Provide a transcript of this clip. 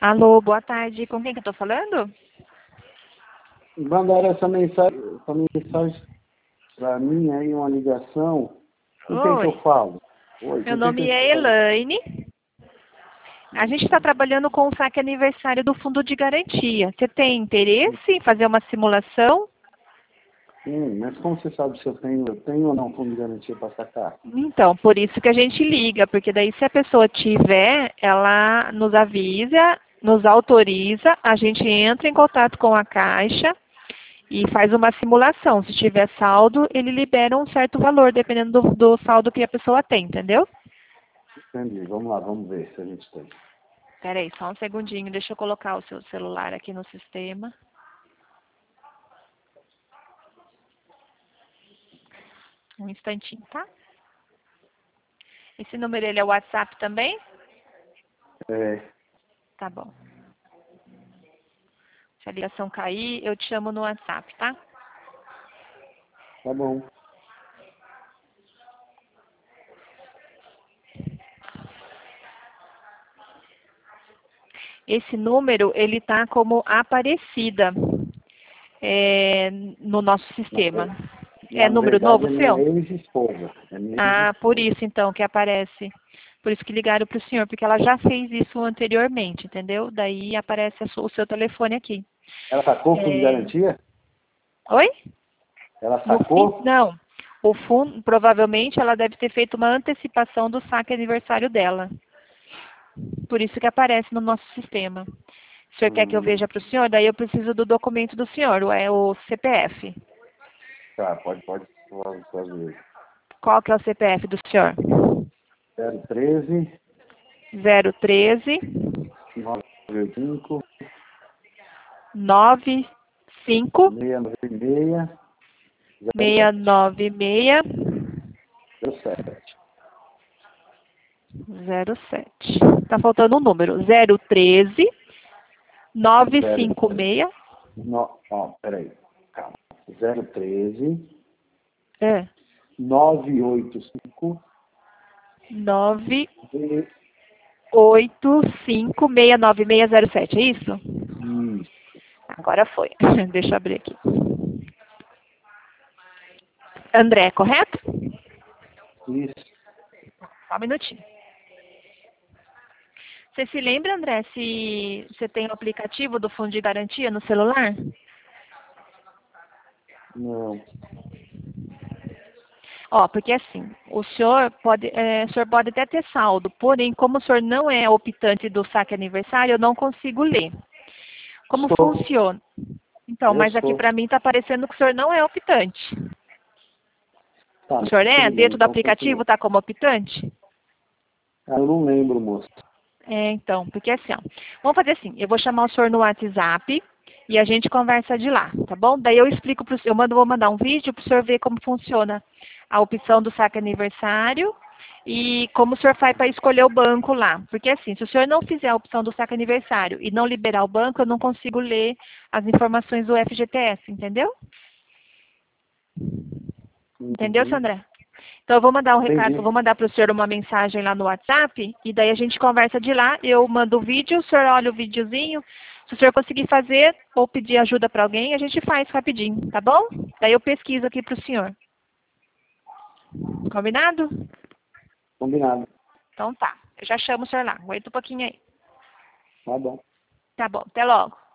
Alô, boa tarde. Com quem que eu tô falando? Mandaram essa mensagem para mim aí, uma ligação. Com quem que Oi, eu falo? Oi, meu com quem que eu nome é estou falando? Elaine. A gente está trabalhando com o saque aniversário do Fundo de Garantia. Você tem interesse em fazer uma simulação? Mas como você sabe se eu tenho ou não fundo de garantia para sacar? Então, por isso que a gente liga, porque daí se a pessoa tiver, ela nos avisa, nos autoriza, a gente entra em contato com a Caixa e faz uma simulação. Se tiver saldo, ele libera um certo valor, dependendo do saldo que a pessoa tem, entendeu? Entendi. Vamos lá, vamos ver se a gente tem. Espera aí, só um segundinho, deixa eu colocar o seu celular aqui no sistema. Um instantinho, tá? Esse número ele é WhatsApp também? É, Tá bom. Se a ligação cair, eu te chamo no WhatsApp, tá? tá bom. Esse número, ele tá como Aparecida no nosso sistema. É Na número verdade, novo é minha seu? ex-esposa. É minha Ah, por ex-esposa. isso então que aparece. Por isso que ligaram para o senhor, porque ela já fez isso anteriormente, entendeu? Daí aparece o seu telefone aqui. Ela sacou fundo de É, garantia? Oi? Ela No fim, sacou? não. O fundo, provavelmente ela deve ter feito uma antecipação do saque aniversário dela. Por isso que aparece no nosso sistema. O senhor quer que eu Hum, veja para o senhor? Daí eu preciso do documento do senhor, é o CPF. tá, pode fazer. Qual que é o CPF do senhor? 013 013 985 95 696 07. 696 07. 07. Tá faltando um número. 013 956 No, ó, peraí, calma. 013 é, 985 985-69607, é isso? Isso. Agora foi. Deixa eu abrir aqui. André, correto? Isso. Só um minutinho. Você se lembra, André, se você tem o aplicativo do Fundo de Garantia no celular? Não. Ó, porque assim, o senhor pode até ter saldo, porém, como o senhor não é optante do saque aniversário, eu não consigo ler. Como Sou. funciona? Então, Eu mas aqui sou. para mim está aparecendo que o senhor não é optante. Tá, O senhor é? tudo bem, Dentro do então aplicativo continua. está como optante? Ah, eu não lembro, moço. É, então, porque assim, ó, vamos fazer assim, eu vou chamar o senhor no WhatsApp e a gente conversa de lá, tá bom? Daí eu explico para o senhor, vou mandar um vídeo para o senhor ver como funciona a opção do saque aniversário e como o senhor faz para escolher o banco lá. Porque assim, se o senhor não fizer a opção do saque aniversário e não liberar o banco, eu não consigo ler as informações do FGTS, entendeu? Entendeu, Uhum. Sandré? Então eu vou mandar um recado, eu vou Entendi. mandar para o senhor uma mensagem lá no WhatsApp e daí a gente conversa de lá. Eu mando o vídeo, o senhor olha o videozinho. Se o senhor conseguir fazer ou pedir ajuda para alguém, a gente faz rapidinho, tá bom? Daí eu pesquiso aqui para o senhor. Combinado? Combinado. Então tá. Eu já chamo o senhor lá. Aguenta um pouquinho aí. Tá bom. Tá bom. Até logo.